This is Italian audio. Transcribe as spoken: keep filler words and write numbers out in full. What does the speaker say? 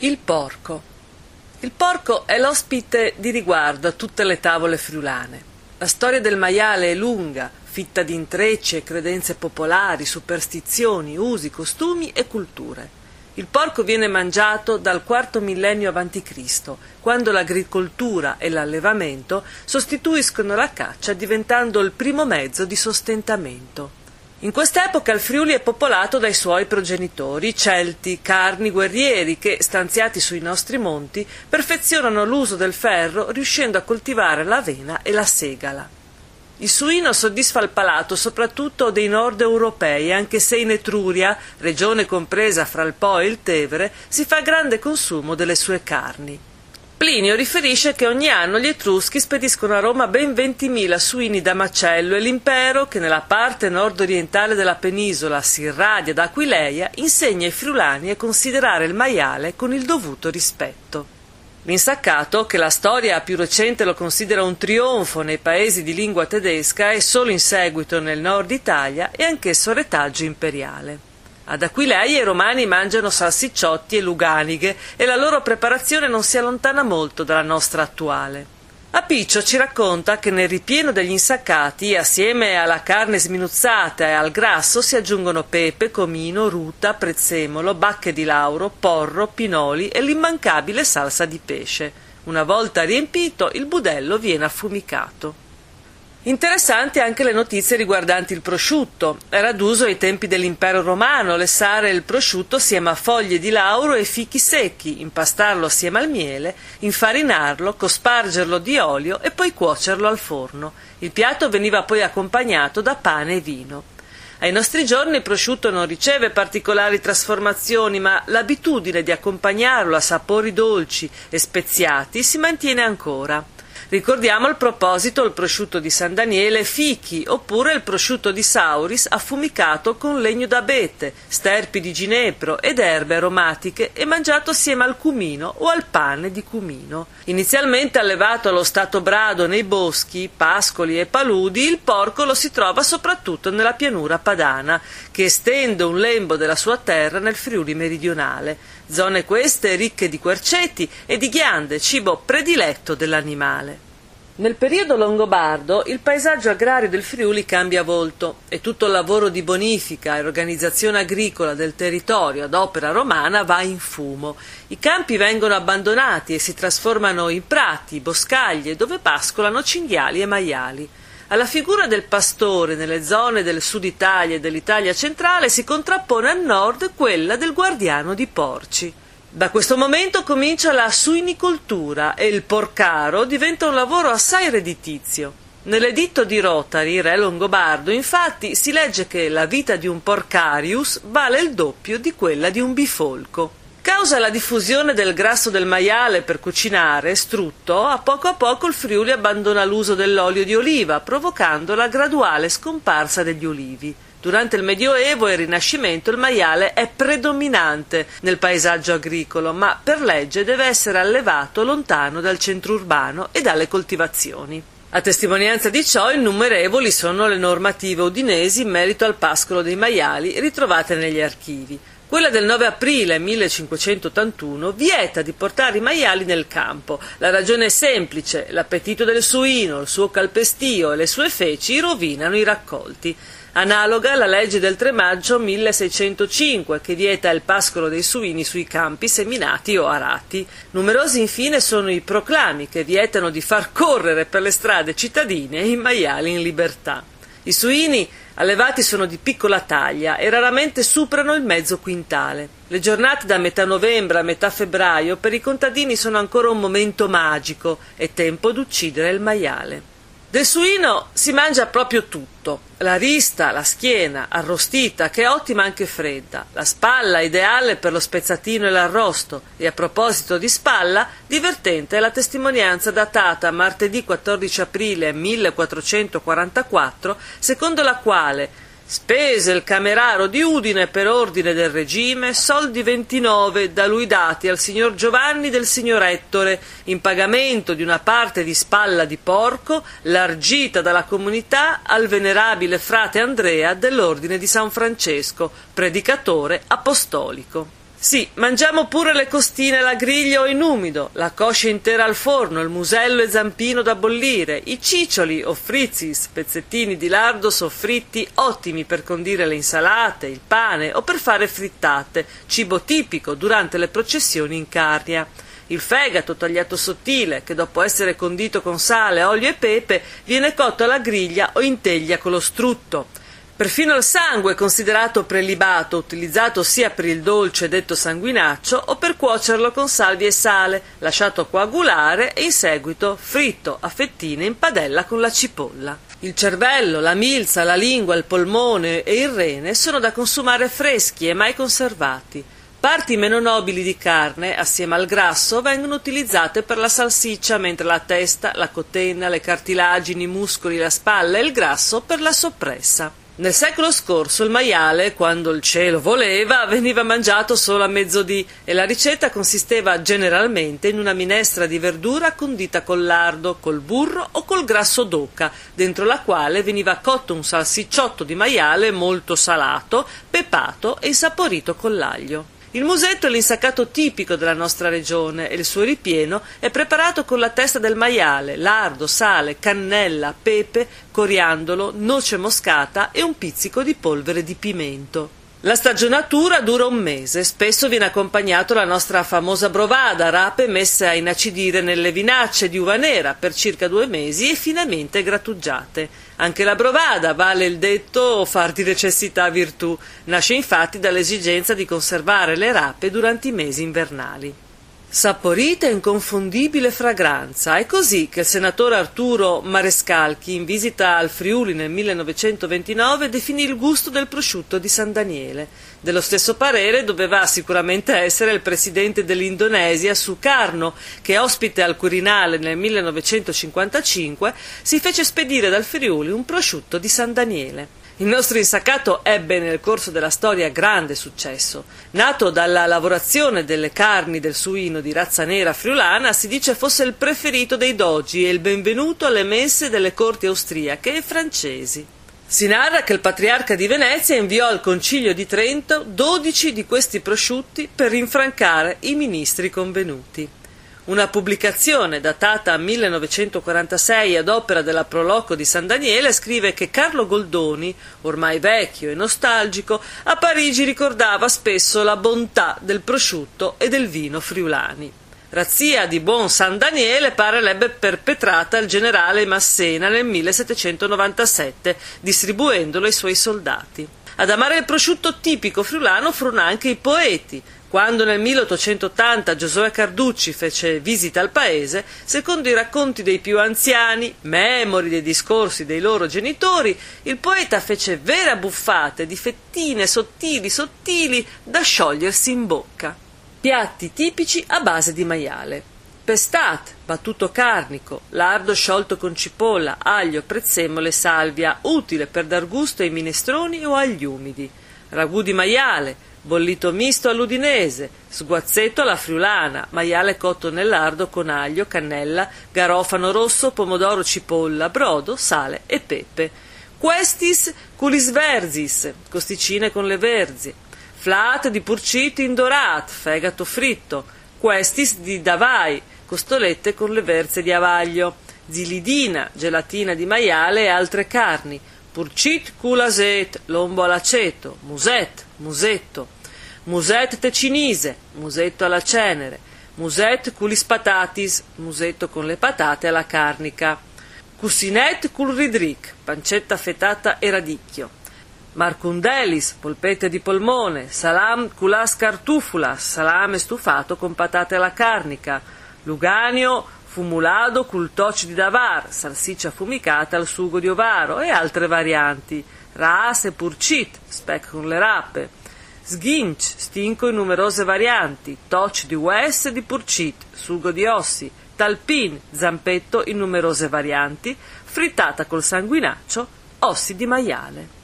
Il porco. Il porco è l'ospite di riguardo a tutte le tavole friulane. La storia del maiale è lunga, fitta di intrecci e credenze popolari, superstizioni, usi, costumi e culture. Il porco viene mangiato dal quarto millennio avanti Cristo, quando l'agricoltura e l'allevamento sostituiscono la caccia diventando il primo mezzo di sostentamento. In quest'epoca il Friuli è popolato dai suoi progenitori, Celti, Carni, guerrieri che, stanziati sui nostri monti, perfezionano l'uso del ferro riuscendo a coltivare l'avena e la segala. Il suino soddisfa il palato soprattutto dei nord europei, anche se in Etruria, regione compresa fra il Po e il Tevere, si fa grande consumo delle sue carni. Plinio riferisce che ogni anno gli Etruschi spediscono a Roma ben ventimila suini da macello e l'impero, che nella parte nord-orientale della penisola si irradia da Aquileia, insegna ai friulani a considerare il maiale con il dovuto rispetto. L'insaccato, che la storia più recente lo considera un trionfo nei paesi di lingua tedesca e solo in seguito nel nord Italia, è anch'esso retaggio imperiale. Ad Aquileia i romani mangiano salsicciotti e luganighe e la loro preparazione non si allontana molto dalla nostra attuale. Apiccio ci racconta che nel ripieno degli insaccati, assieme alla carne sminuzzata e al grasso, si aggiungono pepe, comino, ruta, prezzemolo, bacche di lauro, porro, pinoli e l'immancabile salsa di pesce. Una volta riempito, il budello viene affumicato. Interessanti anche le notizie riguardanti il prosciutto. Era d'uso ai tempi dell'impero romano lessare il prosciutto assieme a foglie di lauro e fichi secchi, impastarlo assieme al miele, infarinarlo, cospargerlo di olio e poi cuocerlo al forno. Il piatto veniva poi accompagnato da pane e vino. Ai nostri giorni il prosciutto non riceve particolari trasformazioni, ma l'abitudine di accompagnarlo a sapori dolci e speziati si mantiene ancora. Ricordiamo al proposito il prosciutto di San Daniele fichi, oppure il prosciutto di Sauris affumicato con legno d'abete, sterpi di ginepro ed erbe aromatiche e mangiato assieme al cumino o al pane di cumino. Inizialmente allevato allo stato brado nei boschi, pascoli e paludi, il porco lo si trova soprattutto nella pianura padana, che estende un lembo della sua terra nel Friuli meridionale. Zone queste ricche di querceti e di ghiande, cibo prediletto dell'animale. Nel periodo longobardo il paesaggio agrario del Friuli cambia volto e tutto il lavoro di bonifica e organizzazione agricola del territorio ad opera romana va in fumo. I campi vengono abbandonati e si trasformano in prati, boscaglie, dove pascolano cinghiali e maiali. Alla figura del pastore nelle zone del sud Italia e dell'Italia centrale si contrappone al nord quella del guardiano di porci. Da questo momento comincia la suinicoltura e il porcaro diventa un lavoro assai redditizio. Nell'editto di Rotari, re longobardo, infatti, si legge che la vita di un porcarius vale il doppio di quella di un bifolco. Causa la diffusione del grasso del maiale per cucinare, strutto, a poco a poco il Friuli abbandona l'uso dell'olio di oliva, provocando la graduale scomparsa degli ulivi. Durante il Medioevo e il Rinascimento il maiale è predominante nel paesaggio agricolo, ma per legge deve essere allevato lontano dal centro urbano e dalle coltivazioni. A testimonianza di ciò, innumerevoli sono le normative udinesi in merito al pascolo dei maiali ritrovate negli archivi. Quella del nove aprile millecinquecentottantuno vieta di portare i maiali nel campo. La ragione è semplice: l'appetito del suino, il suo calpestio e le sue feci rovinano i raccolti. Analoga la legge del tre maggio milleseicentocinque, che vieta il pascolo dei suini sui campi seminati o arati. Numerosi infine sono i proclami che vietano di far correre per le strade cittadine i maiali in libertà. I suini allevati sono di piccola taglia e raramente superano il mezzo quintale. Le giornate da metà novembre a metà febbraio per i contadini sono ancora un momento magico, è tempo d'uccidere il maiale. Del suino si mangia proprio tutto: la rista, la schiena, arrostita, che è ottima anche fredda, la spalla, ideale per lo spezzatino e l'arrosto, e a proposito di spalla, divertente è la testimonianza datata martedì quattordici aprile millequattrocentoquarantaquattro, secondo la quale spese il cameraro di Udine per ordine del regime soldi ventinove da lui dati al signor Giovanni del signor Ettore in pagamento di una parte di spalla di porco largita dalla comunità al venerabile frate Andrea dell'ordine di San Francesco, predicatore apostolico. Sì, mangiamo pure le costine alla griglia o in umido, la coscia intera al forno, il musello e zampino da bollire, i ciccioli o frizzis, pezzettini di lardo soffritti ottimi per condire le insalate, il pane o per fare frittate, cibo tipico durante le processioni in Carnia. Il fegato tagliato sottile, che dopo essere condito con sale, olio e pepe, viene cotto alla griglia o in teglia con lo strutto. Perfino il sangue è considerato prelibato, utilizzato sia per il dolce detto sanguinaccio o per cuocerlo con salvia e sale, lasciato coagulare e in seguito fritto a fettine in padella con la cipolla. Il cervello, la milza, la lingua, il polmone e il rene sono da consumare freschi e mai conservati. Parti meno nobili di carne, assieme al grasso, vengono utilizzate per la salsiccia, mentre la testa, la cotenna, le cartilagini, i muscoli, la spalla e il grasso per la soppressa. Nel secolo scorso il maiale, quando il cielo voleva, veniva mangiato solo a mezzodì e la ricetta consisteva generalmente in una minestra di verdura condita col lardo, col burro o col grasso d'oca, dentro la quale veniva cotto un salsicciotto di maiale molto salato, pepato e insaporito con l'aglio. Il musetto è l'insaccato tipico della nostra regione e il suo ripieno è preparato con la testa del maiale, lardo, sale, cannella, pepe, coriandolo, noce moscata e un pizzico di polvere di pimento. La stagionatura dura un mese, spesso viene accompagnato la nostra famosa brovada, rape messe a inacidire nelle vinacce di uva nera per circa due mesi e finemente grattugiate. Anche la brovada, vale il detto, far di necessità virtù, nasce infatti dall'esigenza di conservare le rape durante i mesi invernali. Saporita e inconfondibile fragranza, è così che il senatore Arturo Marescalchi, in visita al Friuli nel millenovecentoventinove, definì il gusto del prosciutto di San Daniele. Dello stesso parere doveva sicuramente essere il presidente dell'Indonesia, Sukarno, che ospite al Quirinale nel millenovecentocinquantacinque si fece spedire dal Friuli un prosciutto di San Daniele. Il nostro insaccato ebbe nel corso della storia grande successo. Nato dalla lavorazione delle carni del suino di razza nera friulana, si dice fosse il preferito dei dogi e il benvenuto alle mense delle corti austriache e francesi. Si narra che il patriarca di Venezia inviò al Concilio di Trento dodici di questi prosciutti per rinfrancare i ministri convenuti. Una pubblicazione datata millenovecentoquarantasei ad opera della Proloco di San Daniele scrive che Carlo Goldoni, ormai vecchio e nostalgico, a Parigi ricordava spesso la bontà del prosciutto e del vino friulani. Razzia di buon San Daniele pare l'ebbe perpetrata il generale Massena nel millesettecentonovantasette, distribuendolo ai suoi soldati. Ad amare il prosciutto tipico friulano furono anche i poeti. Quando nel milleottocentottanta Giosuè Carducci fece visita al paese, secondo i racconti dei più anziani, memori dei discorsi dei loro genitori, il poeta fece vere abbuffate di fettine sottili sottili da sciogliersi in bocca. Piatti tipici a base di maiale. Pestat, battuto carnico, lardo sciolto con cipolla, aglio, prezzemolo e salvia, utile per dar gusto ai minestroni o agli umidi. Ragù di maiale, bollito misto all'udinese, sguazzetto alla friulana, maiale cotto nel lardo con aglio, cannella, garofano rosso, pomodoro, cipolla, brodo, sale e pepe. Questis culis verzis, costicine con le verzie. Flat di purcit indorat, fegato fritto. Questis di davai, costolette con le verze di avaglio. Zilidina, gelatina di maiale e altre carni. Purcit culaset, lombo all'aceto, muset, musetto, muset tecinise, musetto alla cenere, muset culis patatis, musetto con le patate alla carnica, cusinet cul ridric, pancetta fetata e radicchio, marcundelis, polpette di polmone, salam culas cartufulas, salame stufato con patate alla carnica, luganio fumulado cul toci di davar, salsiccia affumicata al sugo di ovaro e altre varianti, raas e purcit, speck con le rape, sghinch, stinco in numerose varianti, toci di ues e di purcit, sugo di ossi, talpin, zampetto in numerose varianti, frittata col sanguinaccio, ossi di maiale.